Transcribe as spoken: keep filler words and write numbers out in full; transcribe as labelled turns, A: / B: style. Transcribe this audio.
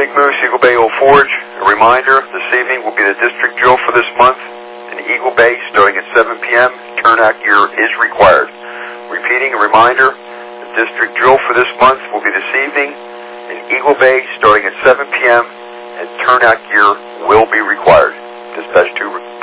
A: Big Moose, Eagle Bay Old Forge. A reminder, this evening will be the district drill for this month in Eagle Bay starting at seven p m Turnout gear is required. Repeating, a reminder, the district drill for this month will be this evening in Eagle Bay starting at seven p m and turnout gear will be required. Dispatch two.